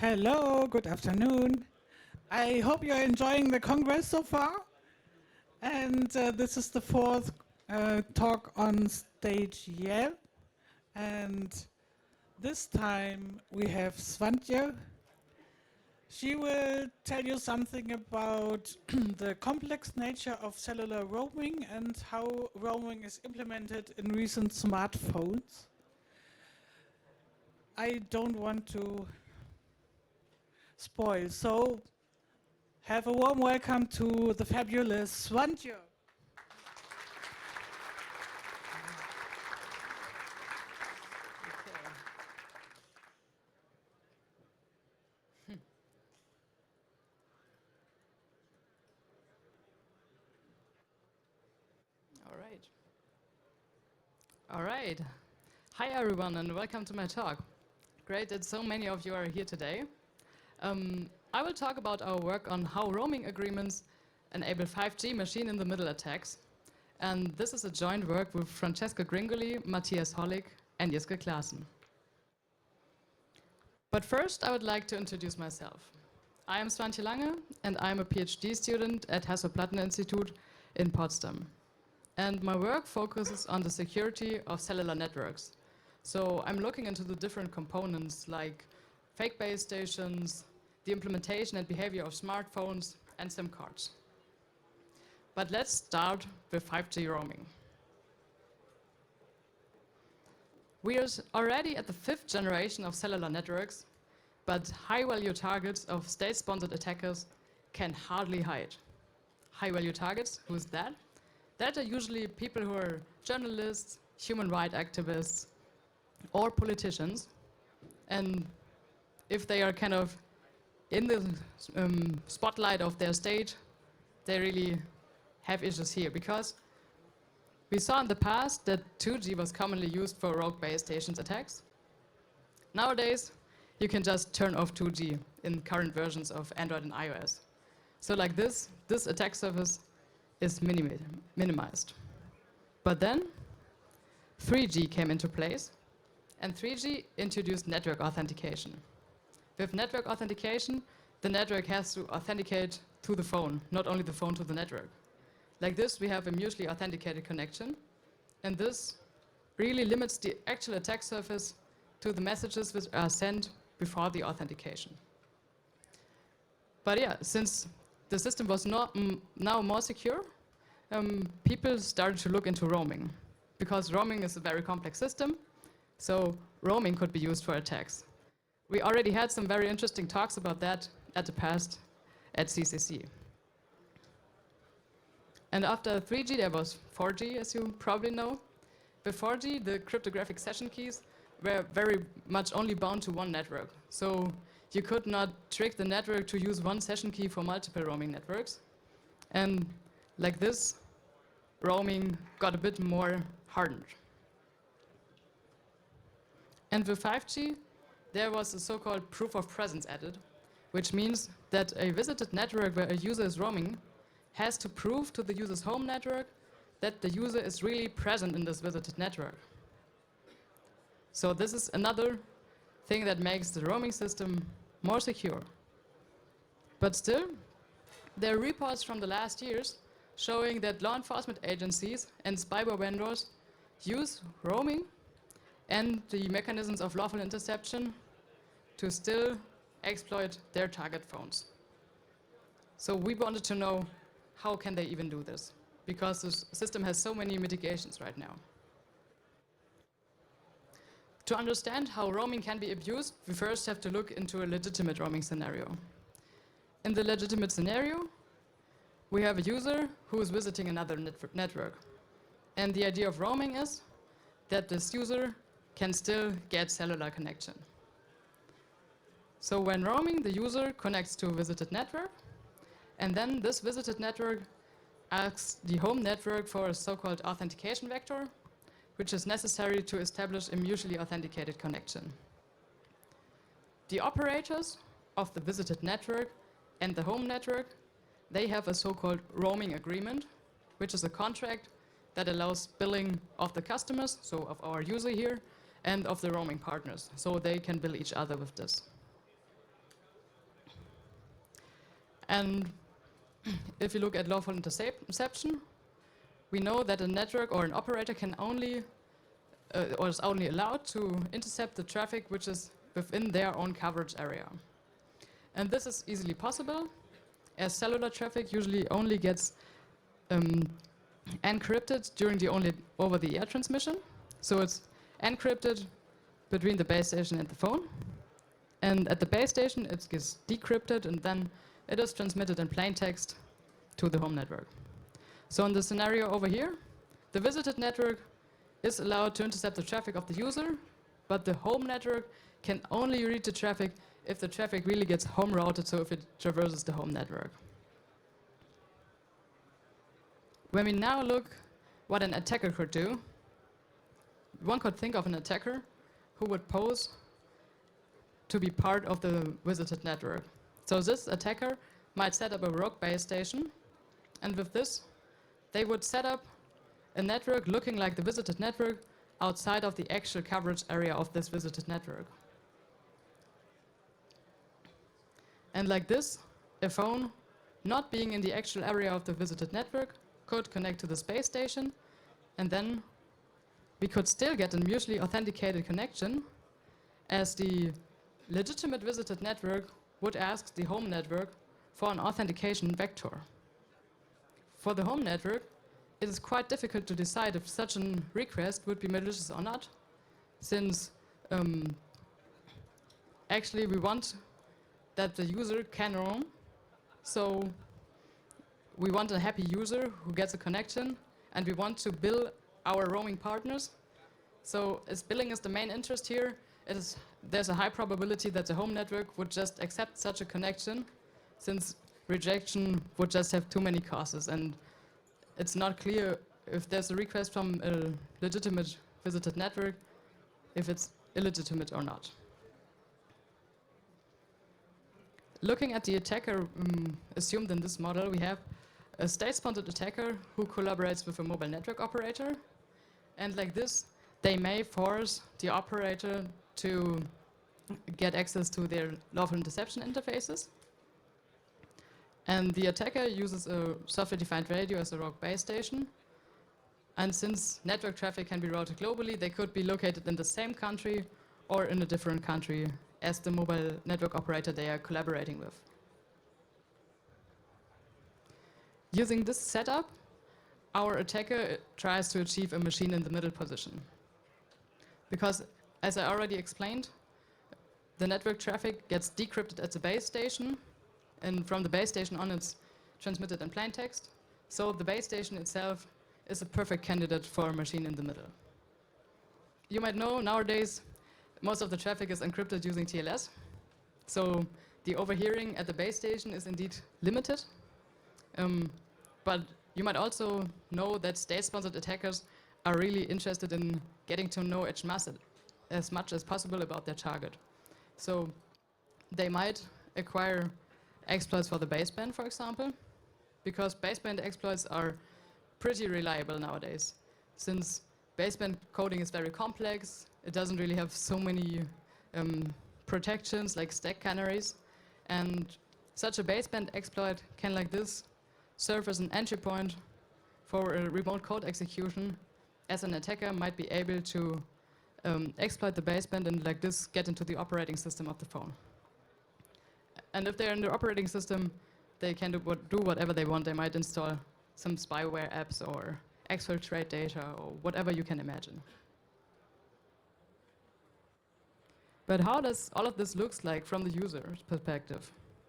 Hello, good afternoon. I hope you're enjoying the Congress so far. And this is the fourth talk on stage Yale. And this time we have Svantje. She will tell you something about the complex nature of cellular roaming and how roaming is implemented in recent smartphones. I don't want to spoil, so have a warm welcome to the fabulous Svantje. All right. All right. Hi, everyone, and welcome to my talk. Great that so many of you are here today. I will talk about our work on how roaming agreements enable 5G machine-in-the-middle attacks. And this is a joint work with Francesco Gringoli, Matthias Hollig, and Jiske Klaassen. But first, I would like to introduce myself. I am Svantje Lange, and I'm a PhD student at Hasso-Plattner-Institut in Potsdam. And my work focuses on the security of cellular networks. So I'm looking into the different components like fake base stations, the implementation and behavior of smartphones, and SIM cards. But let's start with 5G roaming. We are already at the 5th generation of cellular networks, but high-value targets of state-sponsored attackers can hardly hide. High-value targets, who's that? That are usually people who are journalists, human rights activists, or politicians. And if they are kind of in the spotlight of their state, they really have issues here. Because we saw in the past that 2G was commonly used for rogue base stations attacks. Nowadays, you can just turn off 2G in current versions of Android and iOS. So like this attack surface is minimized. But then 3G came into place, and 3G introduced network authentication. With network authentication, the network has to authenticate to the phone, not only the phone to the network. Like this, we have a mutually authenticated connection, and this really limits the actual attack surface to the messages which are sent before the authentication. But yeah, since the system was not now more secure, people started to look into roaming, because roaming is a very complex system, so roaming could be used for attacks. We already had some very interesting talks about that at the past at CCC. And after 3G, there was 4G, as you probably know. With 4G, the cryptographic session keys were very much only bound to one network. So you could not trick the network to use one session key for multiple roaming networks. And like this, roaming got a bit more hardened. And with 5G, there was a so-called proof of presence added, which means that a visited network where a user is roaming has to prove to the user's home network that the user is really present in this visited network. So this is another thing that makes the roaming system more secure. But still, there are reports from the last years showing that law enforcement agencies and spyware vendors use roaming and the mechanisms of lawful interception to still exploit their target phones. So we wanted to know, how can they even do this? Because the system has so many mitigations right now. To understand how roaming can be abused, we first have to look into a legitimate roaming scenario. In the legitimate scenario, we have a user who is visiting another network. And the idea of roaming is that this user can still get cellular connection. So when roaming, the user connects to a visited network, and then this visited network asks the home network for a so-called authentication vector, which is necessary to establish a mutually authenticated connection. The operators of the visited network and the home network, they have a so-called roaming agreement, which is a contract that allows billing of the customers, so of our user here, and of the roaming partners, so they can bill each other with this. And if you look at lawful interception, we know that a network or an operator can only or is only allowed to intercept the traffic which is within their own coverage area. And this is easily possible, as cellular traffic usually only gets encrypted during the over-the-air transmission. So it's encrypted between the base station and the phone. And at the base station, it gets decrypted, and then it is transmitted in plain text to the home network. So in the scenario over here, the visited network is allowed to intercept the traffic of the user, but the home network can only read the traffic if the traffic really gets home routed, so if it traverses the home network. When we now look what an attacker could do, one could think of an attacker who would pose to be part of the visited network. So this attacker might set up a rogue base station, and with this, they would set up a network looking like the visited network outside of the actual coverage area of this visited network. And like this, a phone not being in the actual area of the visited network could connect to the space station, and then we could still get a mutually authenticated connection, as the legitimate visited network would ask the home network for an authentication vector. For the home network, it is quite difficult to decide if such a request would be malicious or not, since actually we want that the user can roam. So we want a happy user who gets a connection, and we want to bill our roaming partners. So as billing is the main interest here, there's a high probability that the home network would just accept such a connection, since rejection would just have too many causes, and it's not clear if there's a request from a legitimate visited network, if it's illegitimate or not. Looking at the attacker assumed in this model, we have a state-sponsored attacker who collaborates with a mobile network operator, and like this, they may force the operator to get access to their lawful interception interfaces. And the attacker uses a software-defined radio as a rogue base station. And since network traffic can be routed globally, they could be located in the same country or in a different country as the mobile network operator they are collaborating with. Using this setup, our attacker tries to achieve a machine in the middle position. Because, as I already explained, the network traffic gets decrypted at the base station, and from the base station on it's transmitted in plain text. So the base station itself is a perfect candidate for a machine in the middle. You might know nowadays most of the traffic is encrypted using TLS. So the overhearing at the base station is indeed limited. But you might also know that state-sponsored attackers are really interested in getting to know as much as possible about their target. So they might acquire exploits for the baseband, for example, because baseband exploits are pretty reliable nowadays. Since baseband coding is very complex, it doesn't really have so many protections like stack canaries, and such a baseband exploit can, like this, serve as an entry point for a remote code execution, as an attacker might be able to exploit the baseband and, like this, get into the operating system of the phone. And if they're in the operating system, they can do whatever they want. They might install some spyware apps or exfiltrate data or whatever you can imagine. But how does all of this look like from the user's perspective?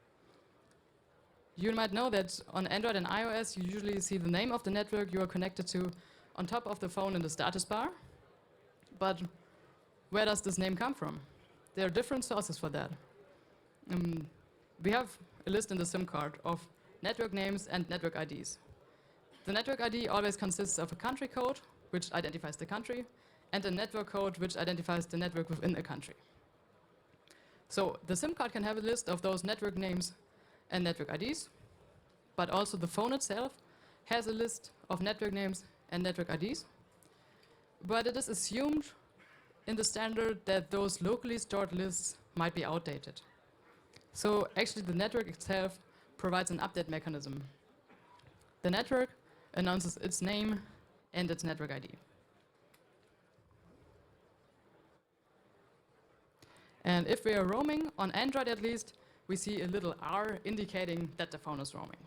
You might know that on Android and iOS, you usually see the name of the network you are connected to on top of the phone in the status bar. But where does this name come from? There are different sources for that. We have a list in the SIM card of network names and network IDs. The network ID always consists of a country code, which identifies the country, and a network code, which identifies the network within a country. So the SIM card can have a list of those network names and network IDs, but also the phone itself has a list of network names and network IDs. But it is assumed in the standard that those locally stored lists might be outdated. So actually the network itself provides an update mechanism. The network announces its name and its network ID. And if we are roaming, on Android at least, we see a little R indicating that the phone is roaming.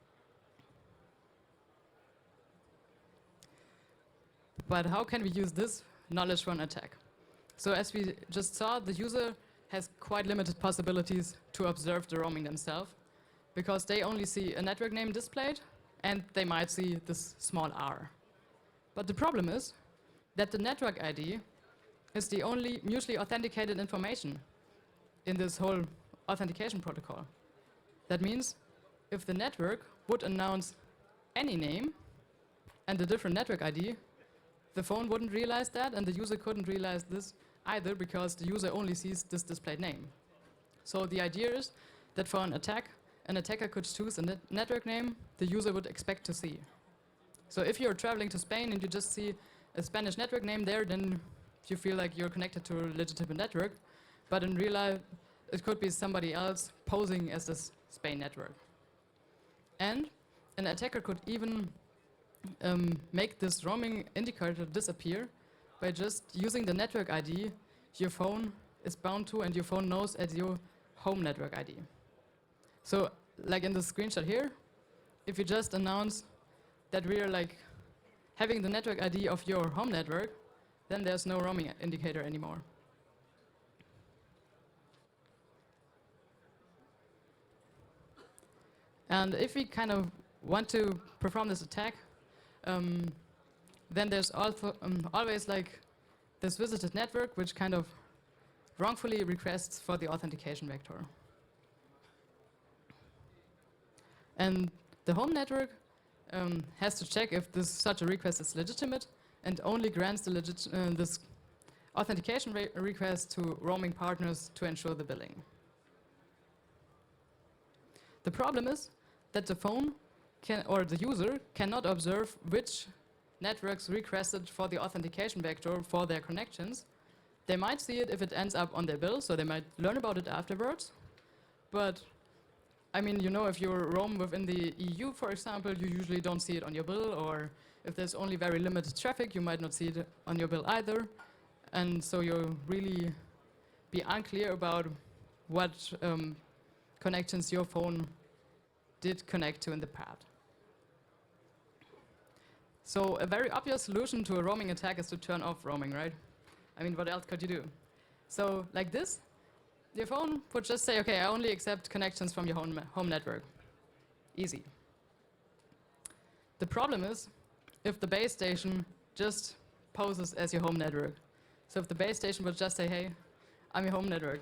But how can we use this knowledge for an attack? So as we just saw, the user has quite limited possibilities to observe the roaming themselves, because they only see a network name displayed, and they might see this small R. But the problem is that the network ID is the only mutually authenticated information in this whole authentication protocol. That means if the network would announce any name and a different network ID, the phone wouldn't realize that, and the user couldn't realize this either, because the user only sees this displayed name. So the idea is that for an attack, an attacker could choose a network name the user would expect to see. So if you're traveling to Spain and you just see a Spanish network name there, then you feel like you're connected to a legitimate network. But in real life, it could be somebody else posing as this Spain network. And an attacker could even make this roaming indicator disappear by just using the network ID your phone is bound to and your phone knows as your home network ID. So, like in the screenshot here, if you just announce that we're like having the network ID of your home network, then there's no roaming indicator anymore. And if we kind of want to perform this attack, then there's also always like this visited network, which kind of wrongfully requests for the authentication vector. And the home network has to check if such a request is legitimate, and only grants this authentication request to roaming partners to ensure the billing. The problem is that the phone or the user cannot observe which networks requested for the authentication vector for their connections. They might see it if it ends up on their bill, so they might learn about it afterwards. But I mean, you know, if you roam within the EU, for example, you usually don't see it on your bill, or if there's only very limited traffic, you might not see it on your bill either. And so you'll really be unclear about what connections your phone did connect to in the past. So a very obvious solution to a roaming attack is to turn off roaming, right? I mean, what else could you do? So like this, your phone would just say, okay, I only accept connections from your home network. Easy. The problem is if the base station just poses as your home network. So if the base station would just say, hey, I'm your home network.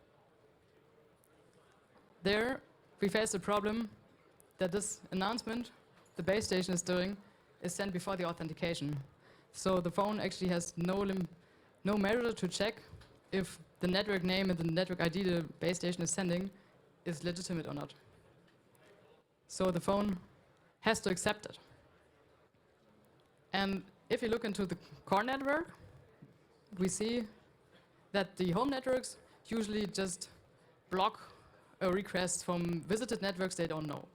There, we face the problem that this announcement the base station is doing is sent before the authentication. So the phone actually has no measure to check if the network name and the network ID the base station is sending is legitimate or not. So the phone has to accept it. And if you look into the core network, we see that the home networks usually just block a request from visited networks they don't know.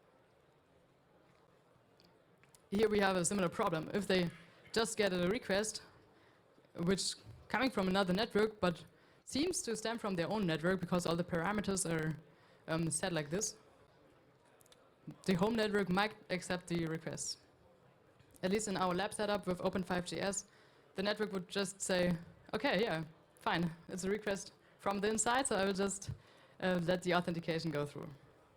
Here we have a similar problem. If they just get a request which coming from another network but seems to stem from their own network because all the parameters are set like this, the home network might accept the request. At least in our lab setup with Open5GS, the network would just say, okay, yeah, fine, it's a request from the inside, so I will just let the authentication go through.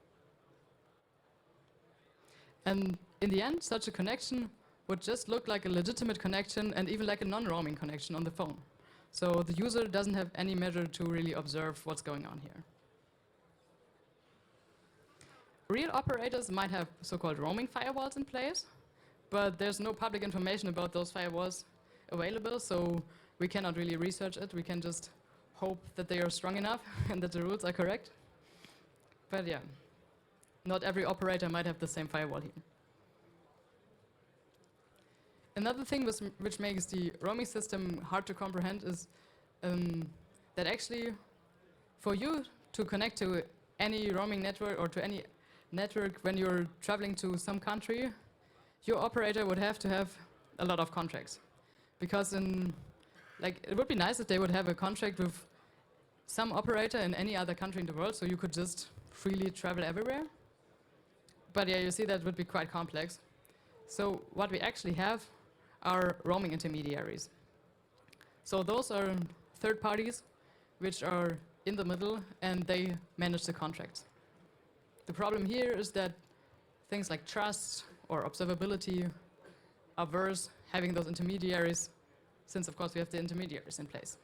And in the end, such a connection would just look like a legitimate connection and even like a non-roaming connection on the phone. So the user doesn't have any measure to really observe what's going on here. Real operators might have so-called roaming firewalls in place, but there's no public information about those firewalls available, so we cannot really research it. We can just hope that they are strong enough and that the rules are correct. But yeah, not every operator might have the same firewall here. Another thing which makes the roaming system hard to comprehend is that actually for you to connect to any roaming network or to any network, when you're traveling to some country, your operator would have to have a lot of contracts. Because it would be nice if they would have a contract with some operator in any other country in the world, so you could just freely travel everywhere. But yeah, you see that would be quite complex. So what we actually have are roaming intermediaries. So those are third parties which are in the middle and they manage the contracts. The problem here is that things like trust or observability are worse having those intermediaries, since of course we have the intermediaries in place.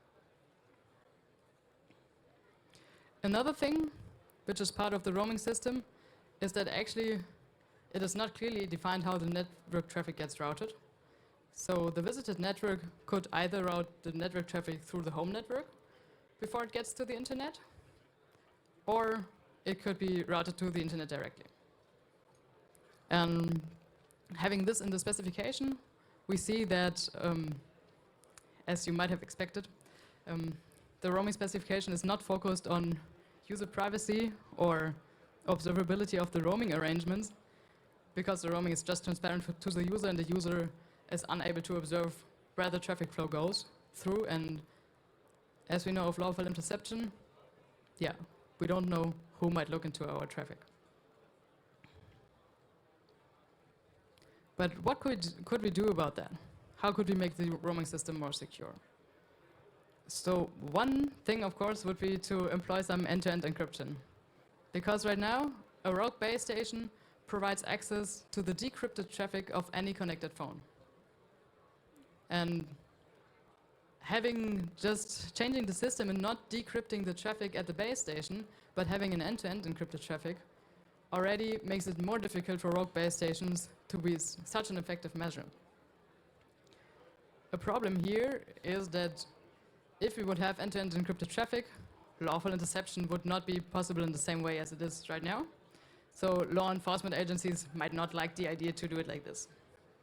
Another thing which is part of the roaming system is that actually it is not clearly defined how the network traffic gets routed. So the visited network could either route the network traffic through the home network before it gets to the internet, or it could be routed to the internet directly. And having this in the specification, we see that, as you might have expected, the roaming specification is not focused on user privacy or observability of the roaming arrangements, because the roaming is just transparent to the user, and the user is unable to observe where the traffic flow goes through. And as we know of lawful interception, yeah, we don't know who might look into our traffic. But what could we do about that? How could we make the roaming system more secure? So one thing, of course, would be to employ some end-to-end encryption. Because right now, a rogue base station provides access to the decrypted traffic of any connected phone. And changing the system and not decrypting the traffic at the base station, but having an end-to-end encrypted traffic, already makes it more difficult for rogue base stations to be such an effective measure. A problem here is that if we would have end-to-end encrypted traffic, lawful interception would not be possible in the same way as it is right now. So law enforcement agencies might not like the idea to do it like this.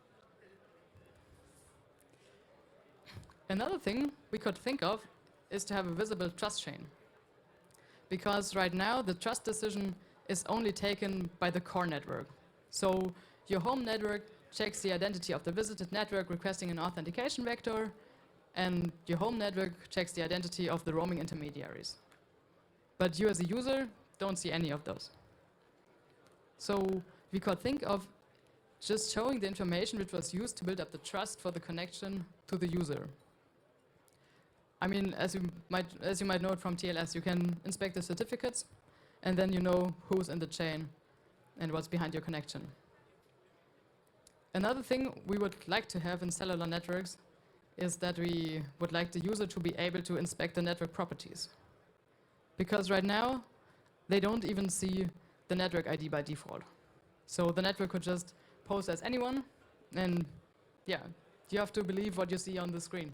Another thing we could think of is to have a visible trust chain. Because right now, the trust decision is only taken by the core network. So your home network checks the identity of the visited network requesting an authentication vector, and your home network checks the identity of the roaming intermediaries. But you as a user don't see any of those. So we could think of just showing the information which was used to build up the trust for the connection to the user. I mean, as you might know it from TLS, you can inspect the certificates, and then you know who's in the chain and what's behind your connection. Another thing we would like to have in cellular networks is that we would like the user to be able to inspect the network properties. Because right now, they don't even see the network ID by default. So the network could just pose as anyone, and yeah, you have to believe what you see on the screen.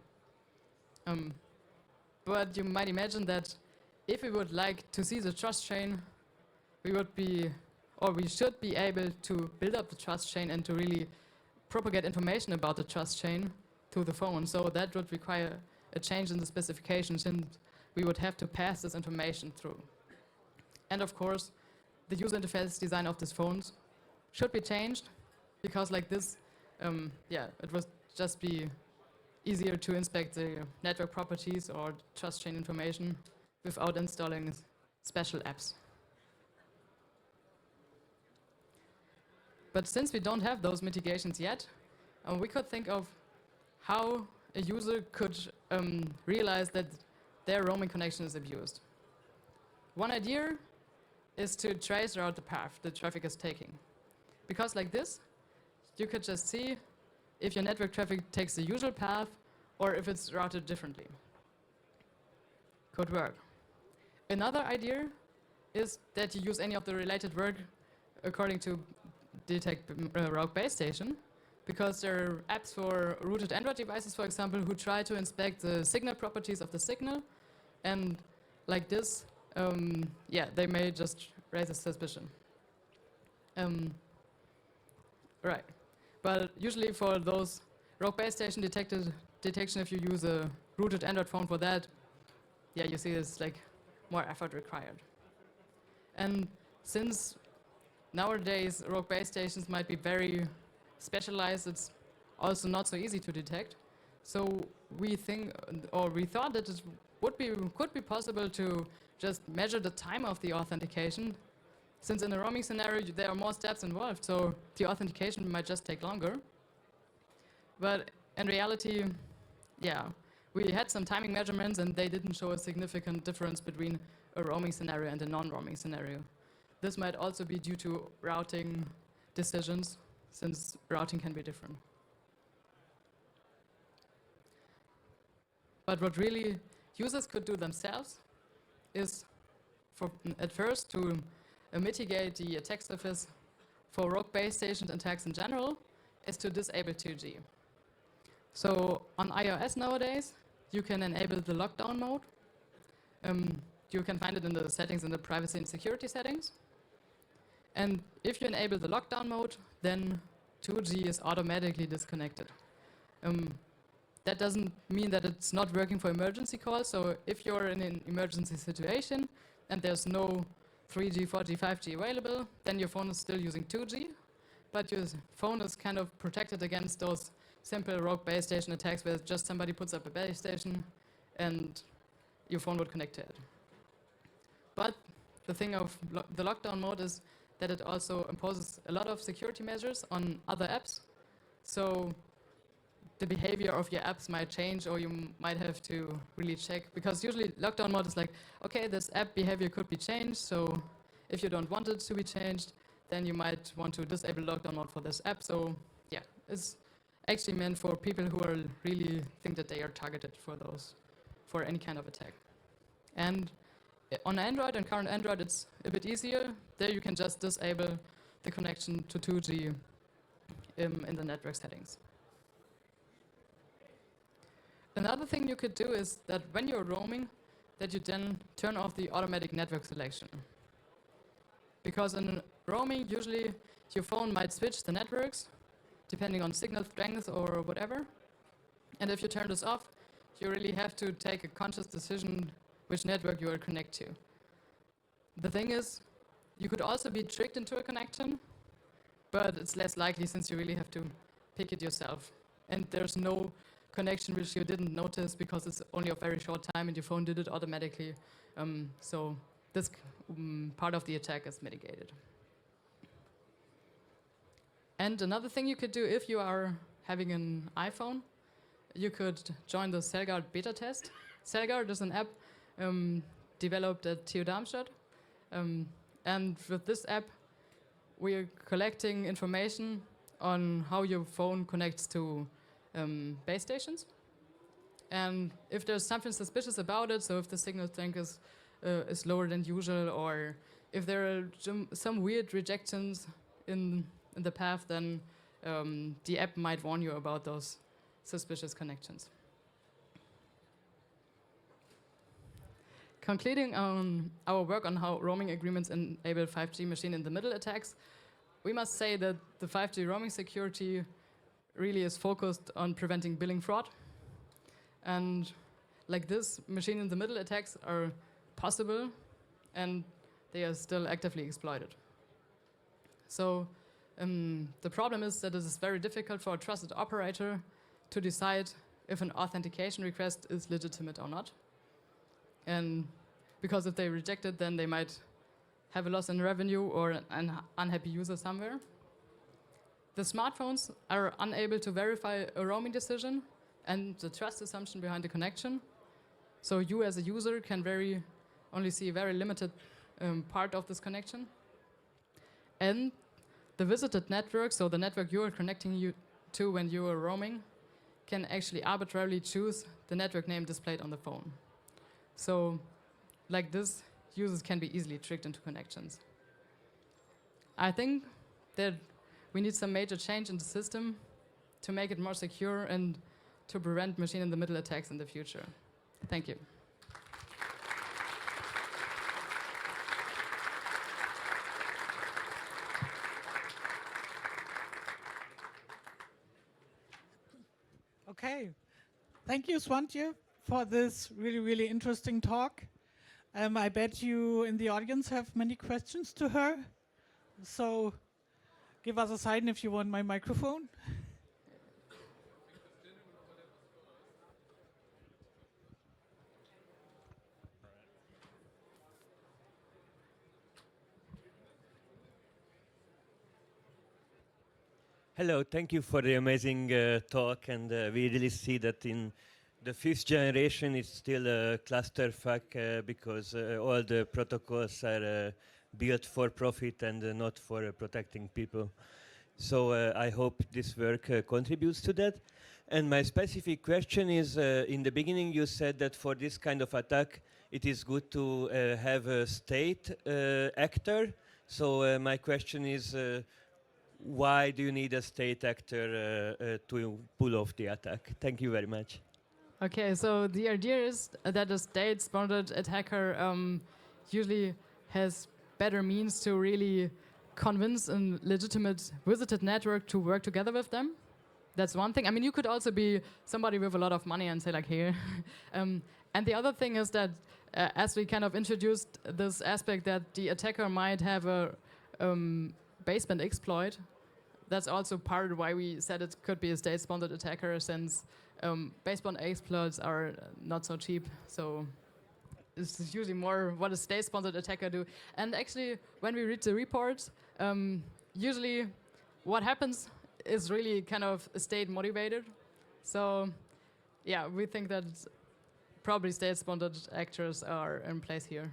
But you might imagine that if we would like to see the trust chain, we should be able to build up the trust chain and to really propagate information about the trust chain to the phone. So that would require a change in the specification, since we would have to pass this information through. And of course, the user interface design of these phones should be changed, because like this, it would just be easier to inspect the network properties or trust chain information without installing special apps. But since we don't have those mitigations yet, we could think of how a user could realize that their roaming connection is abused. One idea is to trace out the path the traffic is taking. Because like this, you could just see if your network traffic takes the usual path or if it's routed differently. Could work. Another idea is that you use any of the related work according to detect rogue base station, because there are apps for rooted Android devices, for example, who try to inspect the signal properties of the signal, and like this, they may just raise a suspicion. Right. But usually for those rogue base station detection, if you use a rooted Android phone for that, you see it's like more effort required. And since nowadays rogue base stations might be very specialized. It's also not so easy to detect. So we think, or we thought that it could be possible to just measure the time of the authentication, since in a roaming scenario there are more steps involved, so the authentication might just take longer. But in reality, yeah, we had some timing measurements and they didn't show a significant difference between a roaming scenario and a non-roaming scenario. This might also be due to routing decisions, since routing can be different. But what really users could do themselves is, at first, to mitigate the attack surface for rogue base station attacks in general, is to disable 2G. So on iOS nowadays, you can enable the lockdown mode. You can find it in the settings, in the privacy and security settings. And if you enable the lockdown mode, then 2G is automatically disconnected. That doesn't mean that it's not working for emergency calls. So if you're in an emergency situation and there's no 3G, 4G, 5G available, then your phone is still using 2G, but your phone is kind of protected against those simple rogue base station attacks where just somebody puts up a base station and your phone would connect to it. But the thing of the lockdown mode is that it also imposes a lot of security measures on other apps. So the behavior of your apps might change, or you might have to really check, because usually lockdown mode is like, okay, this app behavior could be changed, so if you don't want it to be changed, then you might want to disable lockdown mode for this app. So yeah, it's actually meant for people who are really think that they are targeted for any kind of attack. And on Android and current Android, it's a bit easier. There you can just disable the connection to 2G in the network settings. Another thing you could do is that when you're roaming, that you then turn off the automatic network selection. Because in roaming, usually your phone might switch the networks, depending on signal strength or whatever. And if you turn this off, you really have to take a conscious decision which network you will connect to. The thing is, you could also be tricked into a connection, but it's less likely since you really have to pick it yourself. And there's no connection which you didn't notice because it's only a very short time and your phone did it automatically. So this part of the attack is mitigated. And another thing you could do if you are having an iPhone, you could join the CellGuard beta test. CellGuard is an app developed at TU Darmstadt. And with this app, we are collecting information on how your phone connects to base stations. And if there's something suspicious about it, so if the signal strength is lower than usual, or if there are some weird rejections in the path, then the app might warn you about those suspicious connections. Concluding on our work on how roaming agreements enable 5G machine-in-the-middle attacks, we must say that the 5G roaming security really is focused on preventing billing fraud. And like this, machine-in-the-middle attacks are possible, and they are still actively exploited. So the problem is that it is very difficult for a trusted operator to decide if an authentication request is legitimate or not. And because if they reject it, then they might have a loss in revenue or an unhappy user somewhere. The smartphones are unable to verify a roaming decision and the trust assumption behind the connection. So you as a user can only see a very limited part of this connection. And the visited network, so the network you are connecting you to when you are roaming, can actually arbitrarily choose the network name displayed on the phone. So like this, users can be easily tricked into connections. I think that we need some major change in the system to make it more secure and to prevent machine-in-the-middle attacks in the future. Thank you. Okay, thank you, Swantje, for this really, really interesting talk. I bet you in the audience have many questions to her. So give us a sign if you want my microphone. Hello, thank you for the amazing talk, and we really see that in the fifth generation it's still a clusterfuck because all the protocols are built for profit and not for protecting people. So I hope this work contributes to that. And my specific question is, in the beginning you said that for this kind of attack it is good to have a state actor. So my question is, why do you need a state actor to pull off the attack? Thank you very much. Okay, so the idea is that a state-sponsored attacker usually has better means to really convince a legitimate visited network to work together with them. That's one thing. I mean, you could also be somebody with a lot of money and say like, here. And the other thing is that as we kind of introduced this aspect that the attacker might have a baseband exploit, that's also part of why we said it could be a state-sponsored attacker, since baseband exploits are not so cheap. So it's usually more what a state-sponsored attacker do. And actually, when we read the reports, usually what happens is really kind of state-motivated. So yeah, we think that probably state-sponsored actors are in place here.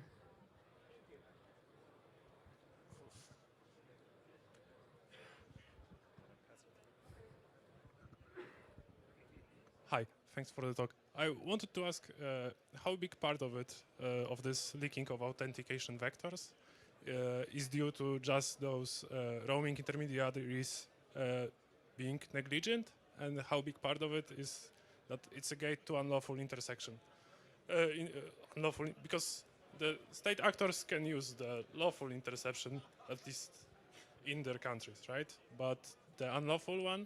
Hi, thanks for the talk. I wanted to ask how big part of it, of this leaking of authentication vectors, is due to just those roaming intermediaries being negligent, and how big part of it is that it's a gate to unlawful intersection. Because the state actors can use the lawful interception, at least in their countries, right? But the unlawful one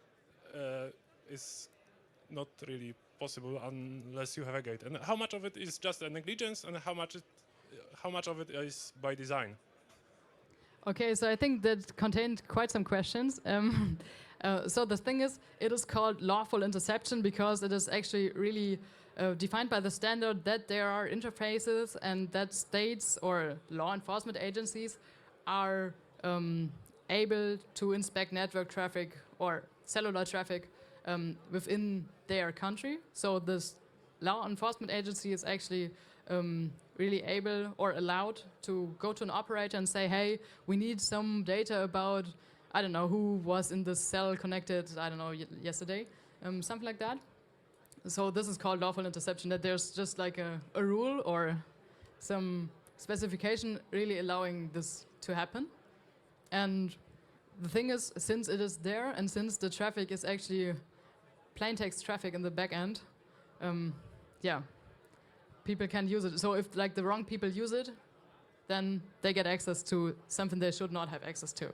is not really possible unless you have a gate. And how much of it is just a negligence, and how much of it is by design? Okay, so I think that contained quite some questions. So the thing is, it is called lawful interception because it is actually really defined by the standard that there are interfaces and that states or law enforcement agencies are able to inspect network traffic or cellular traffic within their country. So this law enforcement agency is actually really able or allowed to go to an operator and say, hey, we need some data about, I don't know, who was in this cell connected, I don't know, yesterday, something like that. So this is called lawful interception, that there's just like a rule or some specification really allowing this to happen. And the thing is, since it is there and since the traffic is actually plain text traffic in the back end, yeah, people can use it. So if like the wrong people use it, then they get access to something they should not have access to.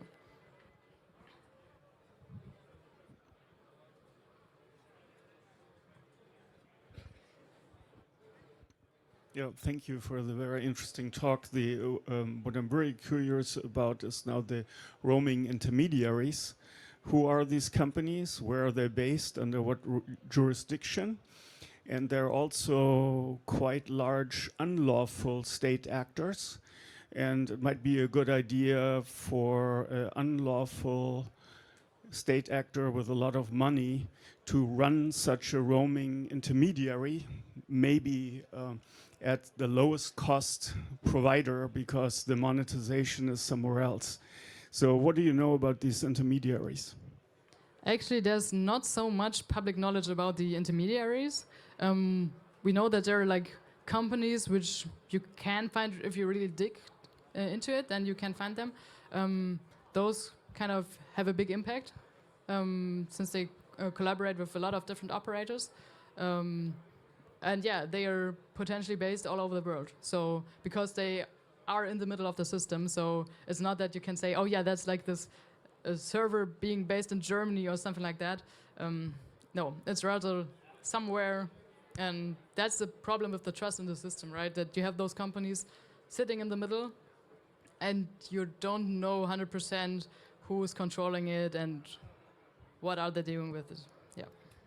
Yeah, thank you for the very interesting talk. What I'm very curious about is now the roaming intermediaries. Who are these companies? Where are they based? Under what jurisdiction? And there are also quite large unlawful state actors. And it might be a good idea for an unlawful state actor with a lot of money to run such a roaming intermediary, maybe at the lowest cost provider because the monetization is somewhere else. So what do you know about these intermediaries? Actually, there's not so much public knowledge about the intermediaries. We know that there are like companies which you can find if you really dig into it, then you can find them. Those kind of have a big impact since they collaborate with a lot of different operators. And yeah, they are potentially based all over the world. So because they are in the middle of the system, so it's not that you can say, oh yeah, that's like this server being based in Germany or something like that. No, it's rather somewhere, and that's the problem with the trust in the system, right? That you have those companies sitting in the middle, and you don't know 100% who's controlling it and what are they doing with it. Yeah.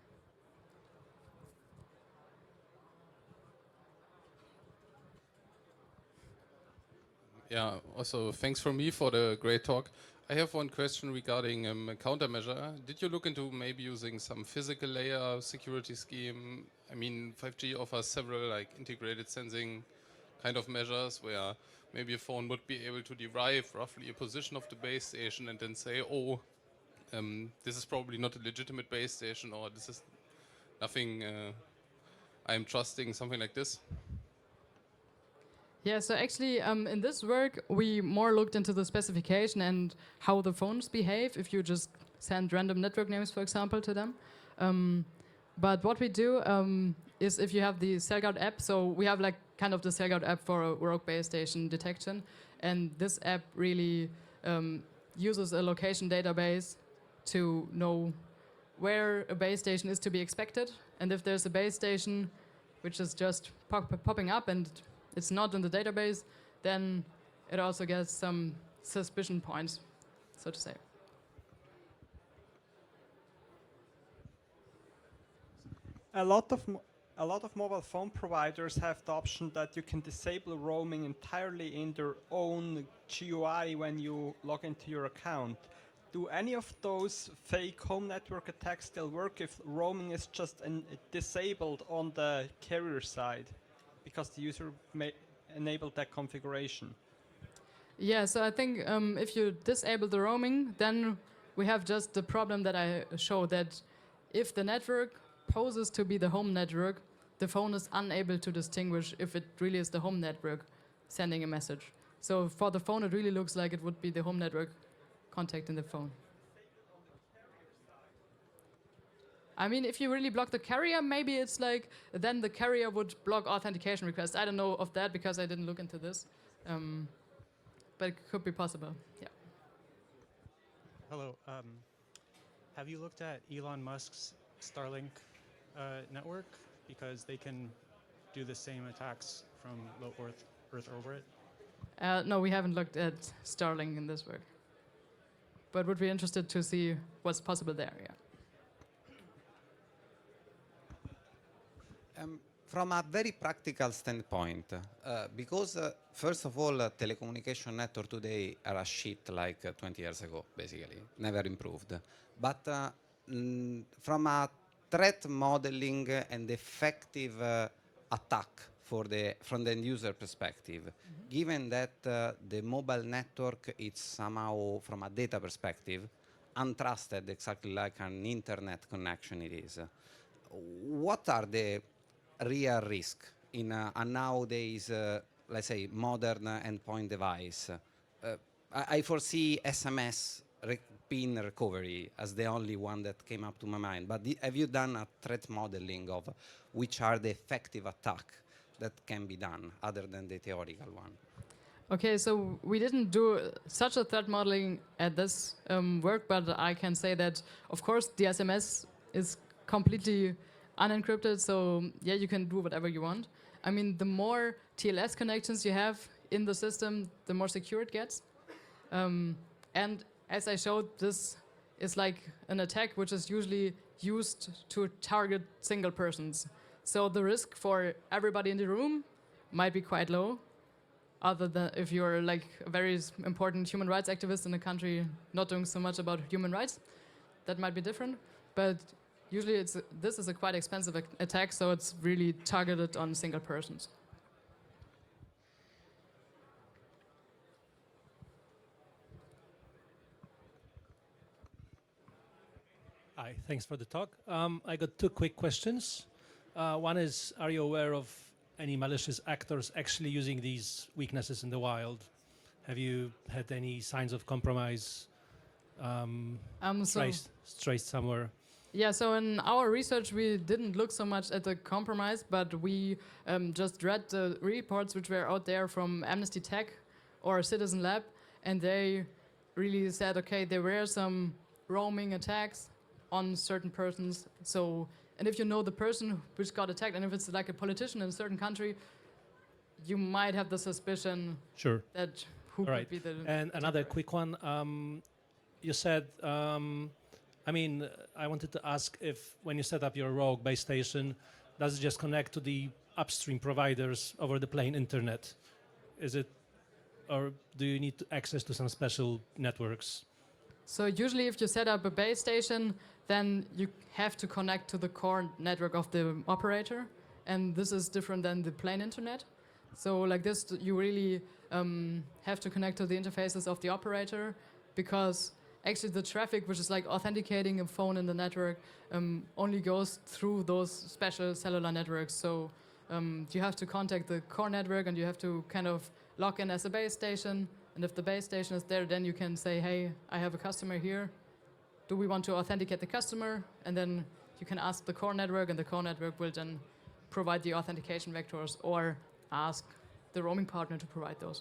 Yeah, also thanks from me for the great talk. I have one question regarding a countermeasure. Did you look into maybe using some physical layer security scheme? I mean, 5G offers several like integrated sensing kind of measures where maybe a phone would be able to derive roughly a position of the base station and then say, oh, this is probably not a legitimate base station, or this is nothing I'm trusting, something like this. Yeah, so actually, in this work, we more looked into the specification and how the phones behave if you just send random network names, for example, to them. But what we do is if you have the CellGuard app, so we have like kind of the CellGuard app for a rogue base station detection, and this app really uses a location database to know where a base station is to be expected, and if there's a base station which is just popping up and it's not in the database, then it also gets some suspicion points, so to say. A lot of mobile phone providers have the option that you can disable roaming entirely in their own GUI when you log into your account. Do any of those fake home network attacks still work if roaming is just disabled on the carrier side? Because the user may enable that configuration. Yeah, so I think if you disable the roaming, then we have just the problem that I showed, that if the network poses to be the home network, the phone is unable to distinguish if it really is the home network sending a message. So for the phone, it really looks like it would be the home network contacting the phone. I mean, if you really block the carrier, maybe it's like, then the carrier would block authentication requests. I don't know of that because I didn't look into this. But it could be possible, yeah. Hello. Have you looked at Elon Musk's Starlink network? Because they can do the same attacks from low Earth orbit. No, we haven't looked at Starlink in this work. But would be interested to see what's possible there, yeah. From a very practical standpoint, because first of all, telecommunication network today are a shit like 20 years ago, basically, never improved. But from a threat modeling and effective attack from the end user perspective, given that the mobile network is somehow, from a data perspective, untrusted, exactly like an internet connection it is, what are the real risk in a nowadays, let's say, modern endpoint device? I foresee SMS PIN recovery as the only one that came up to my mind. But have you done a threat modeling of which are the effective attack that can be done other than the theoretical one? Okay, so we didn't do such a threat modeling at this work, but I can say that, of course, the SMS is completely unencrypted, so yeah, you can do whatever you want. I mean, the more TLS connections you have in the system, the more secure it gets. And as I showed, this is like an attack which is usually used to target single persons. So the risk for everybody in the room might be quite low, other than if you're like a very important human rights activist in a country not doing so much about human rights. That might be different, but usually this is a quite expensive attack, so it's really targeted on single persons. Hi, thanks for the talk. I got two quick questions. One is, are you aware of any malicious actors actually using these weaknesses in the wild? Have you had any signs of compromise traced somewhere? Yeah, so in our research, we didn't look so much at the compromise, but we just read the reports which were out there from Amnesty Tech or Citizen Lab, and they really said, okay, there were some roaming attacks on certain persons. So, and if you know the person which got attacked, and if it's like a politician in a certain country, you might have the suspicion Sure. that who All right. could be the And another quick one. You said, I mean, I wanted to ask if when you set up your Rogue base station, does it just connect to the upstream providers over the plain internet? Is it, or do you need access to some special networks? So usually if you set up a base station, then you have to connect to the core network of the operator. And this is different than the plain internet. So like this, you really have to connect to the interfaces of the operator, because actually the traffic, which is like authenticating a phone in the network, only goes through those special cellular networks. So you have to contact the core network and you have to kind of log in as a base station. And if the base station is there, then you can say, hey, I have a customer here. Do we want to authenticate the customer? And then you can ask the core network, and the core network will then provide the authentication vectors or ask the roaming partner to provide those.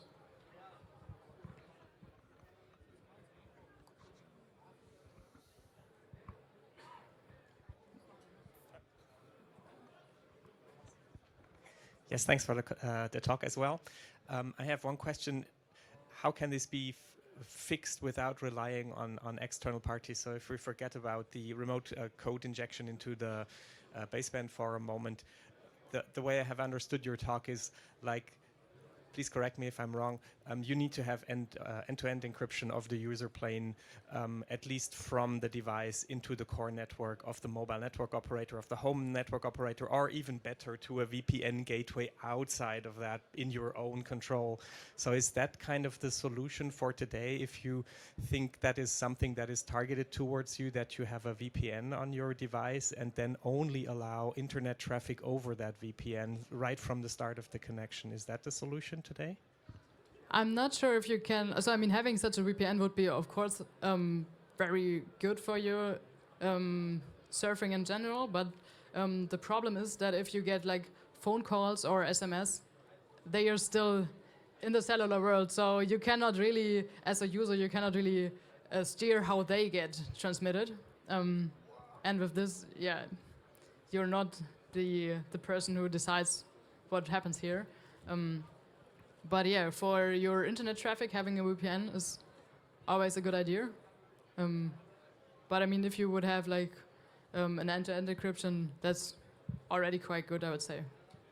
Yes, thanks for the talk as well. I have one question. How can this be fixed without relying on external parties? So if we forget about the remote code injection into the baseband for a moment, the way I have understood your talk is like, please correct me if I'm wrong, you need to have end-to-end encryption of the user plane, at least from the device into the core network of the mobile network operator, of the home network operator, or even better, to a VPN gateway outside of that in your own control. So is that kind of the solution for today? If you think that is something that is targeted towards you, that you have a VPN on your device and then only allow internet traffic over that VPN right from the start of the connection, is that the solution today? I'm not sure if you can. So I mean, having such a VPN would be, of course, very good for you surfing in general. But the problem is that if you get like phone calls or SMS, they are still in the cellular world. So you cannot really, as a user, you cannot really steer how they get transmitted. And with this, yeah, you're not the person who decides what happens here. But yeah, for your internet traffic, having a VPN is always a good idea. But I mean, if you would have like an end-to-end encryption, that's already quite good, I would say.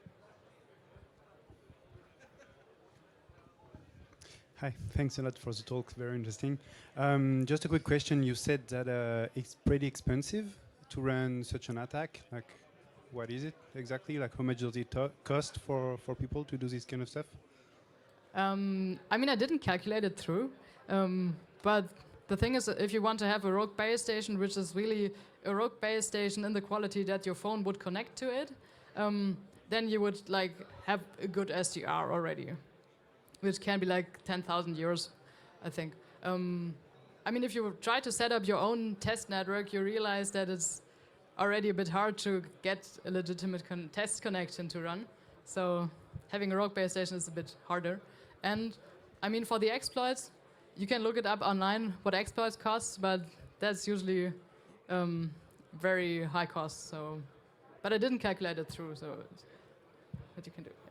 Hi, thanks a lot for the talk, very interesting. Just a quick question, you said that it's pretty expensive to run such an attack. Like, what is it exactly? Like, how much does it cost for people to do this kind of stuff? I mean, I didn't calculate it through, but the thing is, if you want to have a rogue base station, which is really a rogue base station in the quality that your phone would connect to it, then you would like have a good SDR already, which can be like 10,000 euros, I think. I mean, if you try to set up your own test network, you realize that it's already a bit hard to get a legitimate test connection to run. So having a rogue base station is a bit harder. And I mean, for the exploits, you can look it up online what exploits costs, but that's usually very high cost. So, but I didn't calculate it through, so it's what you can do.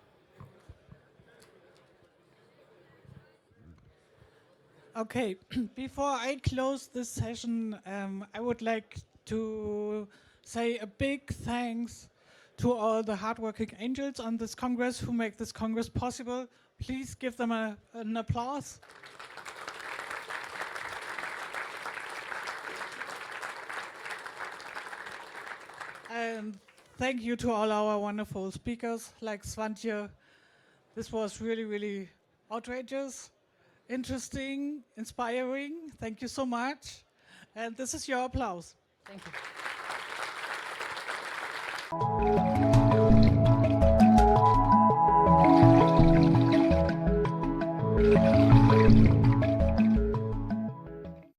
Yeah. Okay, before I close this session, I would like to say a big thanks to all the hardworking angels on this Congress who make this Congress possible. Please give them an applause. And thank you to all our wonderful speakers like Svantje. This was really, really outrageous, interesting, inspiring. Thank you so much. And this is your applause. Thank you.